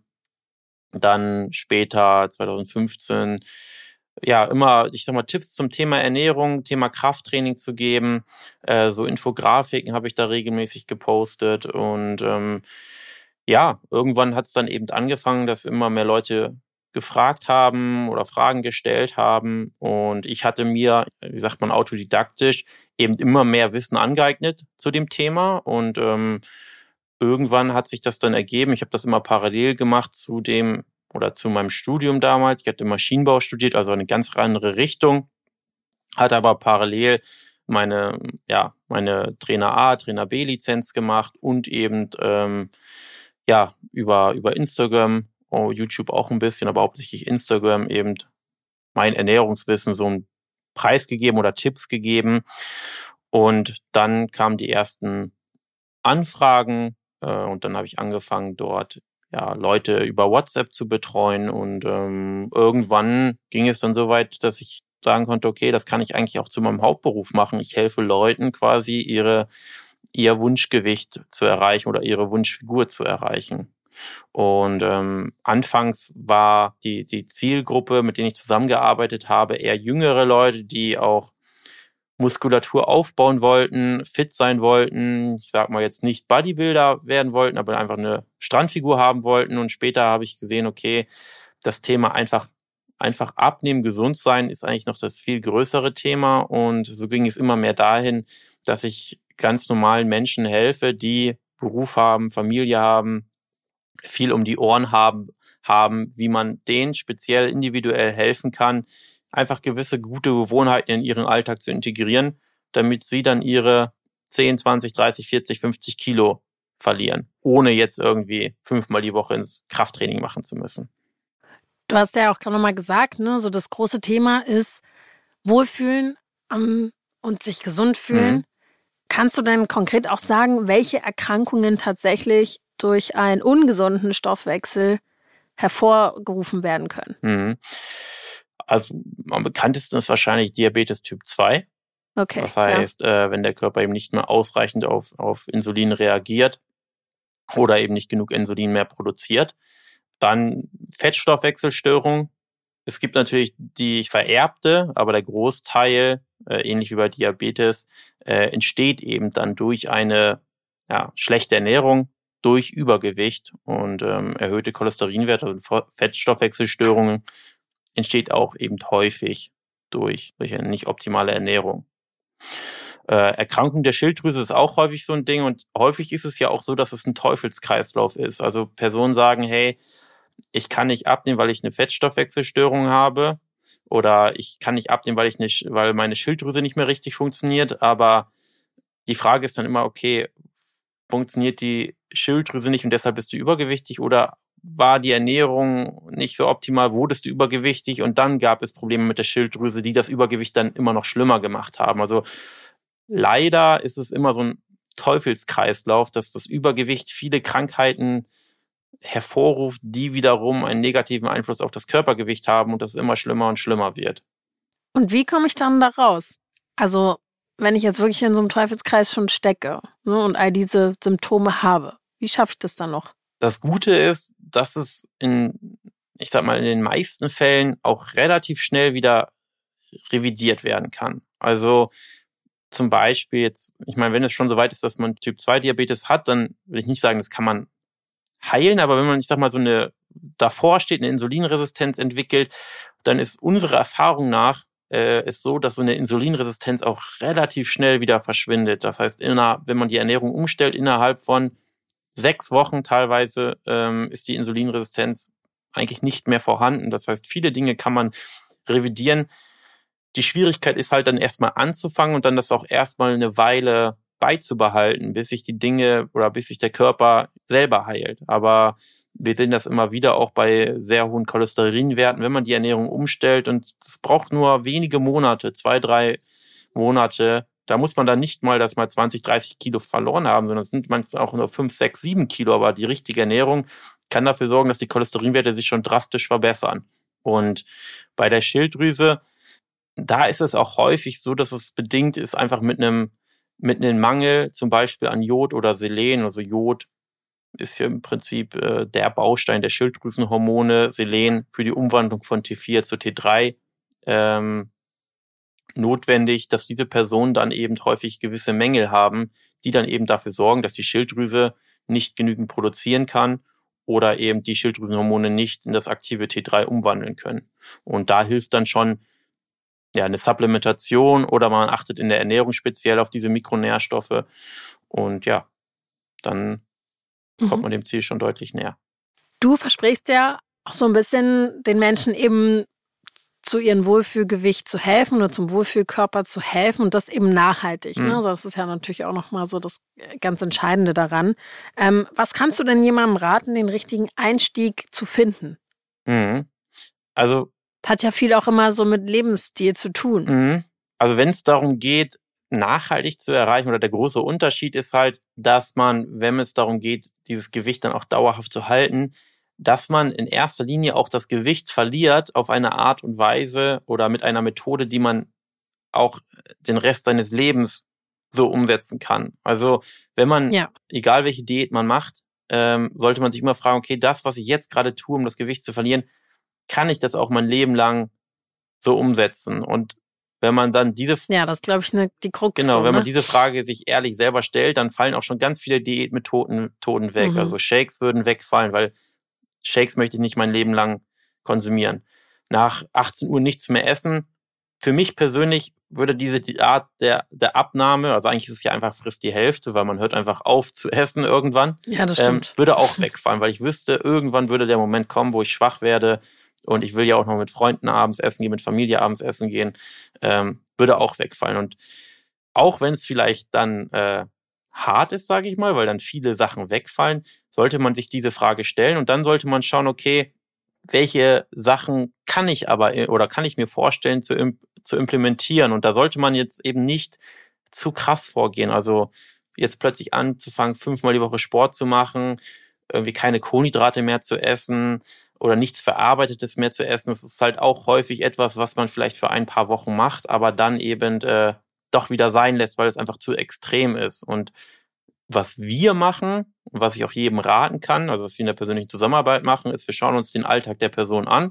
dann später zweitausendfünfzehn ja, immer, ich sag mal, Tipps zum Thema Ernährung, Thema Krafttraining zu geben. Äh, so Infografiken habe ich da regelmäßig gepostet. Und ähm, ja, irgendwann hat es dann eben angefangen, dass immer mehr Leute gefragt haben oder Fragen gestellt haben. Und ich hatte mir, wie sagt man, autodidaktisch eben immer mehr Wissen angeeignet zu dem Thema. Und ähm, irgendwann hat sich das dann ergeben. Ich habe das immer parallel gemacht zu dem oder zu meinem Studium damals. Ich hatte Maschinenbau studiert, also eine ganz andere Richtung, hatte aber parallel meine, ja, meine Trainer A, Trainer B Lizenz gemacht und eben ähm, ja, über, über Instagram, oh, YouTube auch ein bisschen, aber hauptsächlich Instagram eben mein Ernährungswissen so einen Preis gegeben oder Tipps gegeben. Und dann kamen die ersten Anfragen äh, und dann habe ich angefangen, dort ja, Leute über WhatsApp zu betreuen und ähm, irgendwann ging es dann so weit, dass ich sagen konnte, okay, das kann ich eigentlich auch zu meinem Hauptberuf machen. Ich helfe Leuten quasi, ihre ihr Wunschgewicht zu erreichen oder ihre Wunschfigur zu erreichen. Und ähm, anfangs war die, die Zielgruppe, mit denen ich zusammengearbeitet habe, eher jüngere Leute, die auch Muskulatur aufbauen wollten, fit sein wollten, ich sag mal jetzt nicht Bodybuilder werden wollten, aber einfach eine Strandfigur haben wollten. Und später habe ich gesehen, okay, das Thema einfach einfach abnehmen, gesund sein ist eigentlich noch das viel größere Thema. Und so ging es immer mehr dahin, dass ich ganz normalen Menschen helfe, die Beruf haben, Familie haben, viel um die Ohren haben, haben, wie man denen speziell individuell helfen kann, einfach gewisse gute Gewohnheiten in ihren Alltag zu integrieren, damit sie dann ihre zehn, zwanzig, dreißig, vierzig, fünfzig Kilo verlieren, ohne jetzt irgendwie fünfmal die Woche ins Krafttraining machen zu müssen. Du hast ja auch gerade nochmal gesagt, ne, so das große Thema ist Wohlfühlen um, und sich gesund fühlen. Mhm. Kannst du denn konkret auch sagen, welche Erkrankungen tatsächlich durch einen ungesunden Stoffwechsel hervorgerufen werden können? Mhm. Also am bekanntesten ist wahrscheinlich Diabetes Typ zwei. Okay. Das heißt, ja. äh, wenn der Körper eben nicht mehr ausreichend auf, auf Insulin reagiert oder eben nicht genug Insulin mehr produziert. Dann Fettstoffwechselstörung. Es gibt natürlich die vererbte, aber der Großteil, äh, ähnlich wie bei Diabetes, äh, entsteht eben dann durch eine ja, schlechte Ernährung, durch Übergewicht und ähm, erhöhte Cholesterinwerte, also Fettstoffwechselstörungen, entsteht auch eben häufig durch, durch eine nicht optimale Ernährung. Äh, Erkrankung der Schilddrüse ist auch häufig so ein Ding und häufig ist es ja auch so, dass es ein Teufelskreislauf ist. Also Personen sagen, hey, ich kann nicht abnehmen, weil ich eine Fettstoffwechselstörung habe oder ich kann nicht abnehmen, weil ich nicht, weil meine Schilddrüse nicht mehr richtig funktioniert. Aber die Frage ist dann immer, okay, funktioniert die Schilddrüse nicht und deshalb bist du übergewichtig oder war die Ernährung nicht so optimal, wurdest du übergewichtig und dann gab es Probleme mit der Schilddrüse, die das Übergewicht dann immer noch schlimmer gemacht haben. Also leider ist es immer so ein Teufelskreislauf, dass das Übergewicht viele Krankheiten hervorruft, die wiederum einen negativen Einfluss auf das Körpergewicht haben und das immer schlimmer und schlimmer wird. Und wie komme ich dann da raus? Also, wenn ich jetzt wirklich in so einem Teufelskreis schon stecke, ne, und all diese Symptome habe, wie schaffe ich das dann noch? Das Gute ist, dass es in, ich sag mal, in den meisten Fällen auch relativ schnell wieder revidiert werden kann. Also zum Beispiel jetzt, ich meine, wenn es schon so weit ist, dass man Typ zwei Diabetes hat, dann will ich nicht sagen, das kann man heilen, aber wenn man, ich sag mal, so eine davor steht, eine Insulinresistenz entwickelt, dann ist unserer Erfahrung nach äh, ist so, dass so eine Insulinresistenz auch relativ schnell wieder verschwindet. Das heißt, inner, wenn man die Ernährung umstellt, innerhalb von sechs Wochen teilweise ähm, ist die Insulinresistenz eigentlich nicht mehr vorhanden. Das heißt, viele Dinge kann man revidieren. Die Schwierigkeit ist halt dann erstmal anzufangen und dann das auch erstmal eine Weile beizubehalten, bis sich die Dinge oder bis sich der Körper selber heilt. Aber wir sehen das immer wieder auch bei sehr hohen Cholesterinwerten, wenn man die Ernährung umstellt und es braucht nur wenige Monate, zwei, drei Monate. Da muss man dann nicht mal das mal zwanzig, dreißig Kilo verloren haben, sondern es sind manchmal auch nur fünf, sechs, sieben Kilo. Aber die richtige Ernährung kann dafür sorgen, dass die Cholesterinwerte sich schon drastisch verbessern. Und bei der Schilddrüse, da ist es auch häufig so, dass es bedingt ist einfach mit einem mit einem Mangel, zum Beispiel an Jod oder Selen. Also Jod ist ja im Prinzip äh, der Baustein der Schilddrüsenhormone, Selen für die Umwandlung von T vier zu T drei ähm, notwendig, dass diese Personen dann eben häufig gewisse Mängel haben, die dann eben dafür sorgen, dass die Schilddrüse nicht genügend produzieren kann oder eben die Schilddrüsenhormone nicht in das aktive T drei umwandeln können. Und da hilft dann schon ja eine Supplementation oder man achtet in der Ernährung speziell auf diese Mikronährstoffe und ja, dann mhm. kommt man dem Ziel schon deutlich näher. Du versprichst ja auch so ein bisschen den Menschen eben zu ihrem Wohlfühlgewicht zu helfen oder zum Wohlfühlkörper zu helfen und das eben nachhaltig. Mhm. Ne? Also das ist ja natürlich auch nochmal so das ganz Entscheidende daran. Ähm, was kannst du denn jemandem raten, den richtigen Einstieg zu finden? Mhm. Also hat ja viel auch immer so mit Lebensstil zu tun. Mhm. Also wenn es darum geht, nachhaltig zu erreichen, oder der große Unterschied ist halt, dass man, wenn es darum geht, dieses Gewicht dann auch dauerhaft zu halten, dass man in erster Linie auch das Gewicht verliert auf eine Art und Weise oder mit einer Methode, die man auch den Rest seines Lebens so umsetzen kann. Also wenn man, ja. egal welche Diät man macht, ähm, sollte man sich immer fragen, okay, das, was ich jetzt gerade tue, um das Gewicht zu verlieren, kann ich das auch mein Leben lang so umsetzen? Und wenn man dann diese... Ja, das ist, glaube ich, ne, die Krux. Genau, so, wenn ne? man diese Frage sich ehrlich selber stellt, dann fallen auch schon ganz viele Diätmethoden Methoden weg. Mhm. Also Shakes würden wegfallen, weil Shakes möchte ich nicht mein Leben lang konsumieren. nach achtzehn Uhr nichts mehr essen. Für mich persönlich würde diese die Art der, der Abnahme, also eigentlich ist es ja einfach frisst die Hälfte, weil man hört einfach auf zu essen irgendwann, Ja, das ähm, stimmt. würde auch wegfallen, weil ich wüsste, irgendwann würde der Moment kommen, wo ich schwach werde und ich will ja auch noch mit Freunden abends essen gehen, mit Familie abends essen gehen, ähm, würde auch wegfallen. Und auch wenn es vielleicht dann äh, hart ist, sage ich mal, weil dann viele Sachen wegfallen, sollte man sich diese Frage stellen und dann sollte man schauen, okay, welche Sachen kann ich aber oder kann ich mir vorstellen zu, imp- zu implementieren? Und da sollte man jetzt eben nicht zu krass vorgehen. Also jetzt plötzlich anzufangen, fünfmal die Woche Sport zu machen, irgendwie keine Kohlenhydrate mehr zu essen oder nichts Verarbeitetes mehr zu essen. Das ist halt auch häufig etwas, was man vielleicht für ein paar Wochen macht, aber dann eben äh, doch wieder sein lässt, weil es einfach zu extrem ist. Und was wir machen, was ich auch jedem raten kann, also was wir in der persönlichen Zusammenarbeit machen, ist, wir schauen uns den Alltag der Person an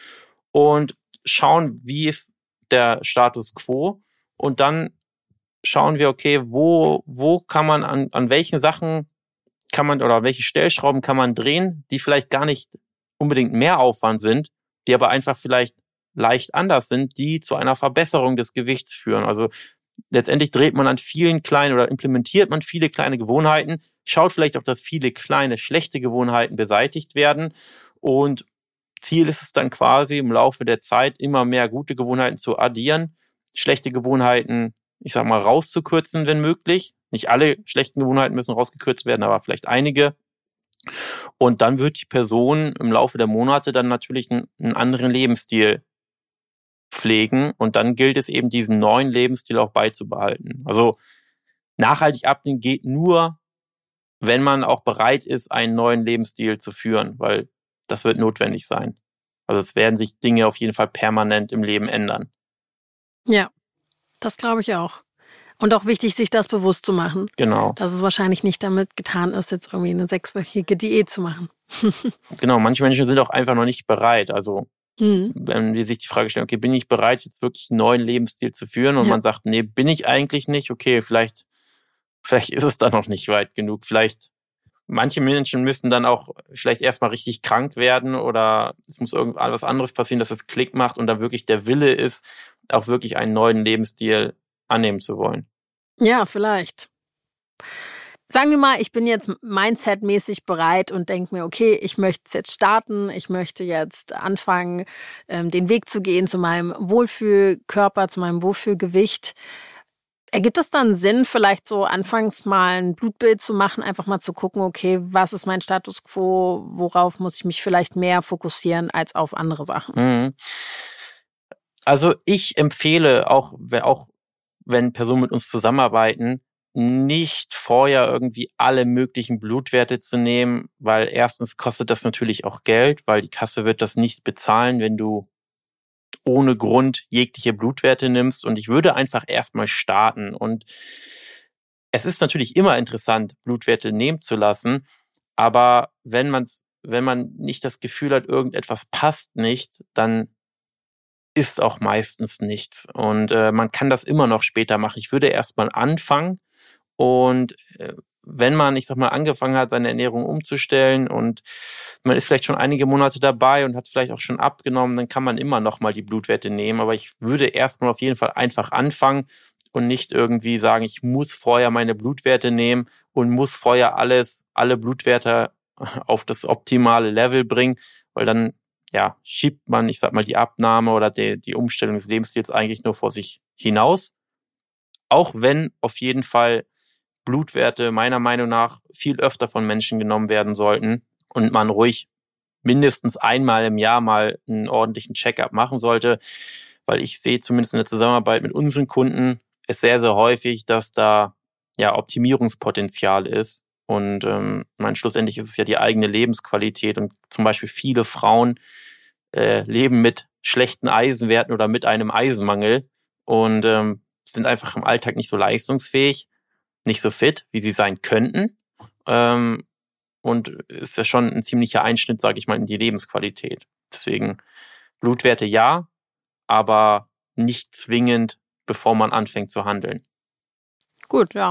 und schauen, wie ist der Status quo und dann schauen wir, okay, wo, wo kann man, an, an welchen Sachen kann man oder welche Stellschrauben kann man drehen, die vielleicht gar nicht unbedingt mehr Aufwand sind, die aber einfach vielleicht leicht anders sind, die zu einer Verbesserung des Gewichts führen. Also letztendlich dreht man an vielen kleinen oder implementiert man viele kleine Gewohnheiten, schaut vielleicht auch, dass viele kleine schlechte Gewohnheiten beseitigt werden und Ziel ist es dann quasi im Laufe der Zeit immer mehr gute Gewohnheiten zu addieren, schlechte Gewohnheiten, ich sag mal, rauszukürzen, wenn möglich. Nicht alle schlechten Gewohnheiten müssen rausgekürzt werden, aber vielleicht einige. Und dann wird die Person im Laufe der Monate dann natürlich einen, einen anderen Lebensstil pflegen und dann gilt es eben, diesen neuen Lebensstil auch beizubehalten. Also nachhaltig abnehmen geht nur, wenn man auch bereit ist, einen neuen Lebensstil zu führen, weil das wird notwendig sein. Also es werden sich Dinge auf jeden Fall permanent im Leben ändern. Ja, das glaube ich auch. Und auch wichtig, sich das bewusst zu machen. Genau. Dass es wahrscheinlich nicht damit getan ist, jetzt irgendwie eine sechswöchige Diät zu machen. Genau, manche Menschen sind auch einfach noch nicht bereit. Also Mhm. wenn die sich die Frage stellen, okay, bin ich bereit, jetzt wirklich einen neuen Lebensstil zu führen? Und Ja. man sagt, nee, bin ich eigentlich nicht. Okay, vielleicht, vielleicht ist es da noch nicht weit genug. Vielleicht, manche Menschen müssen dann auch vielleicht erstmal richtig krank werden oder es muss irgendwas anderes passieren, dass es Klick macht und da wirklich der Wille ist, auch wirklich einen neuen Lebensstil annehmen zu wollen. Ja, vielleicht. Sagen wir mal, ich bin jetzt mindsetmäßig bereit und denke mir, okay, ich möchte jetzt starten, ich möchte jetzt anfangen, ähm, den Weg zu gehen zu meinem Wohlfühlkörper, zu meinem Wohlfühlgewicht. Ergibt es dann Sinn, vielleicht so anfangs mal ein Blutbild zu machen, einfach mal zu gucken, okay, was ist mein Status quo, worauf muss ich mich vielleicht mehr fokussieren als auf andere Sachen? Mhm. Also ich empfehle, auch wenn, auch wenn Personen mit uns zusammenarbeiten, nicht vorher irgendwie alle möglichen Blutwerte zu nehmen, weil erstens kostet das natürlich auch Geld, weil die Kasse wird das nicht bezahlen, wenn du ohne Grund jegliche Blutwerte nimmst. Und ich würde einfach erstmal starten. Und es ist natürlich immer interessant, Blutwerte nehmen zu lassen, aber wenn man's, wenn man nicht das Gefühl hat, irgendetwas passt nicht, dann ist auch meistens nichts. Und äh, man kann das immer noch später machen. Ich würde erstmal anfangen und äh, wenn man, ich sag mal, angefangen hat, seine Ernährung umzustellen und man ist vielleicht schon einige Monate dabei und hat vielleicht auch schon abgenommen, dann kann man immer noch mal die Blutwerte nehmen. Aber ich würde erstmal auf jeden Fall einfach anfangen und nicht irgendwie sagen, ich muss vorher meine Blutwerte nehmen und muss vorher alles, alle Blutwerte auf das optimale Level bringen, weil dann ja, schiebt man, ich sag mal, die Abnahme oder die, die Umstellung des Lebensstils eigentlich nur vor sich hinaus. Auch wenn auf jeden Fall Blutwerte meiner Meinung nach viel öfter von Menschen genommen werden sollten und man ruhig mindestens einmal im Jahr mal einen ordentlichen Check-up machen sollte, weil ich sehe zumindest in der Zusammenarbeit mit unseren Kunden es sehr, sehr häufig, dass da ja Optimierungspotenzial ist. Und ähm, mein, schlussendlich ist es ja die eigene Lebensqualität und zum Beispiel viele Frauen äh, leben mit schlechten Eisenwerten oder mit einem Eisenmangel und ähm, sind einfach im Alltag nicht so leistungsfähig, nicht so fit, wie sie sein könnten. Ähm, und ist ja schon ein ziemlicher Einschnitt, sage ich mal, in die Lebensqualität. Deswegen Blutwerte ja, aber nicht zwingend, bevor man anfängt zu handeln. Gut, ja.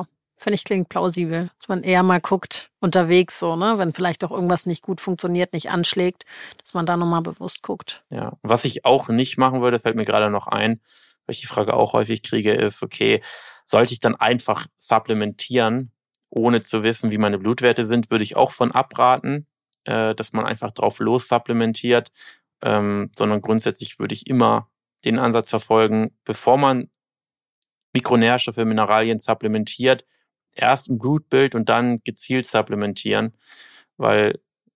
Finde ich, klingt plausibel. Dass man eher mal guckt, unterwegs so, ne, wenn vielleicht auch irgendwas nicht gut funktioniert, nicht anschlägt, dass man da nochmal bewusst guckt. Ja, was ich auch nicht machen würde, fällt mir gerade noch ein, weil ich die Frage auch häufig kriege, ist, okay, sollte ich dann einfach supplementieren, ohne zu wissen, wie meine Blutwerte sind, würde ich auch von abraten, äh, dass man einfach drauf los supplementiert, ähm, sondern grundsätzlich würde ich immer den Ansatz verfolgen, bevor man Mikronährstoffe, Mineralien supplementiert, erst ein Blutbild und dann gezielt supplementieren, weil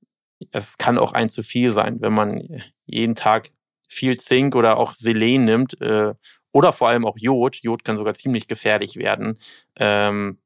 es kann auch ein zu viel sein, wenn man jeden Tag viel Zink oder auch Selen nimmt, äh, oder vor allem auch Jod. Jod kann sogar ziemlich gefährlich werden. Ähm,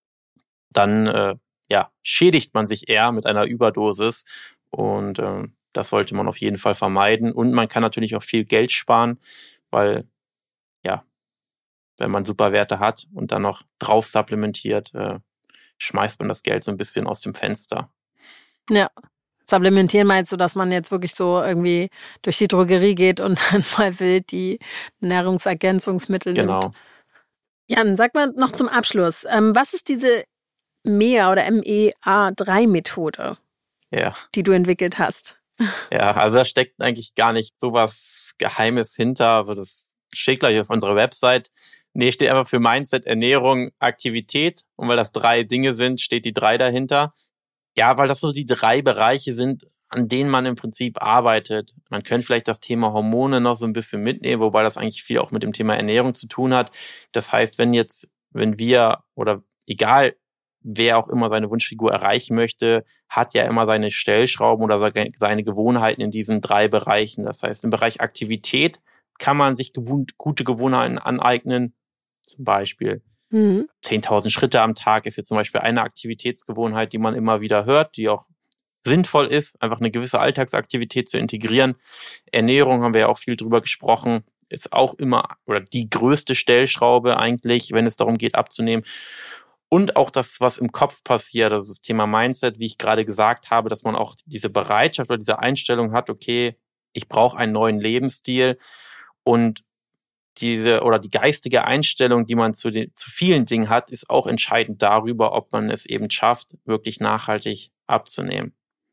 dann äh, ja, schädigt man sich eher mit einer Überdosis und ähm, das sollte man auf jeden Fall vermeiden. Und man kann natürlich auch viel Geld sparen, weil ja, wenn man super Werte hat und dann noch drauf supplementiert, äh, schmeißt man das Geld so ein bisschen aus dem Fenster. Ja. Supplementieren meinst du, dass man jetzt wirklich so irgendwie durch die Drogerie geht und dann mal wild die Nahrungsergänzungsmittel Genau. nimmt? Jan, sag mal noch zum Abschluss, ähm, was ist diese M E A oder M E A drei Methode, Ja. die du entwickelt hast? Ja, also da steckt eigentlich gar nicht so was Geheimes hinter. Also das steht gleich auf unserer Website. Nee, steht einfach für Mindset, Ernährung, Aktivität. Und weil das drei Dinge sind, steht die drei dahinter. Ja, weil das so die drei Bereiche sind, an denen man im Prinzip arbeitet. Man könnte vielleicht das Thema Hormone noch so ein bisschen mitnehmen, wobei das eigentlich viel auch mit dem Thema Ernährung zu tun hat. Das heißt, wenn jetzt, wenn wir oder egal, wer auch immer seine Wunschfigur erreichen möchte, hat ja immer seine Stellschrauben oder seine Gewohnheiten in diesen drei Bereichen. Das heißt, im Bereich Aktivität kann man sich gewohnt, gute Gewohnheiten aneignen, zum Beispiel Mhm. zehntausend Schritte am Tag ist jetzt zum Beispiel eine Aktivitätsgewohnheit, die man immer wieder hört, die auch sinnvoll ist, einfach eine gewisse Alltagsaktivität zu integrieren. Ernährung haben wir ja auch viel drüber gesprochen, ist auch immer oder die größte Stellschraube eigentlich, wenn es darum geht, abzunehmen. Und auch das, was im Kopf passiert, also das Thema Mindset, wie ich gerade gesagt habe, dass man auch diese Bereitschaft oder diese Einstellung hat, okay, ich brauche einen neuen Lebensstil und diese oder die geistige Einstellung, die man zu den zu vielen Dingen hat, ist auch entscheidend darüber, ob man es eben schafft, wirklich nachhaltig abzunehmen.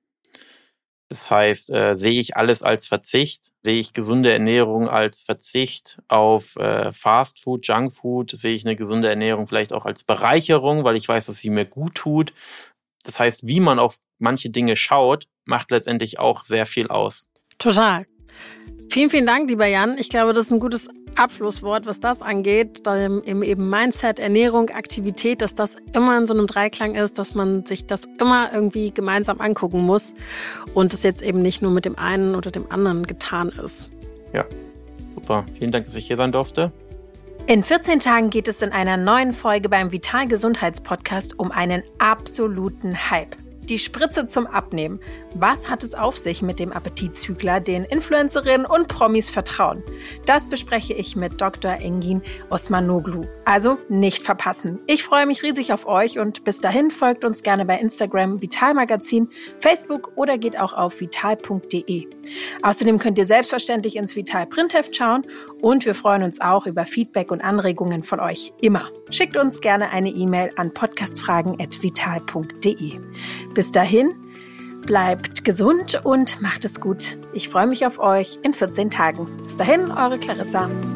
Das heißt, äh, sehe ich alles als Verzicht, sehe ich gesunde Ernährung als Verzicht auf äh, Fastfood, Junkfood, sehe ich eine gesunde Ernährung vielleicht auch als Bereicherung, weil ich weiß, dass sie mir gut tut. Das heißt, wie man auf manche Dinge schaut, macht letztendlich auch sehr viel aus. Total. Vielen, vielen Dank, lieber Jan. Ich glaube, das ist ein gutes Abschlusswort, was das angeht. Im eben Mindset, Ernährung, Aktivität, dass das immer in so einem Dreiklang ist, dass man sich das immer irgendwie gemeinsam angucken muss und es jetzt eben nicht nur mit dem einen oder dem anderen getan ist. Ja, super. Vielen Dank, dass ich hier sein durfte. In vierzehn Tagen geht es in einer neuen Folge beim Vital Gesundheitspodcast um einen absoluten Hype. Die Spritze zum Abnehmen. Was hat es auf sich mit dem Appetitzügler, den Influencerinnen und Promis vertrauen? Das bespreche ich mit Doktor Engin Osmanoglu. Also nicht verpassen. Ich freue mich riesig auf euch und bis dahin folgt uns gerne bei Instagram, Vital Magazin, Facebook oder geht auch auf vital punkt de. Außerdem könnt ihr selbstverständlich ins Vital Printheft schauen und wir freuen uns auch über Feedback und Anregungen von euch. Immer. Schickt uns gerne eine E-Mail an podcastfragen at vital punkt de. Bis dahin, bleibt gesund und macht es gut. Ich freue mich auf euch in vierzehn Tagen. Bis dahin, eure Clarissa.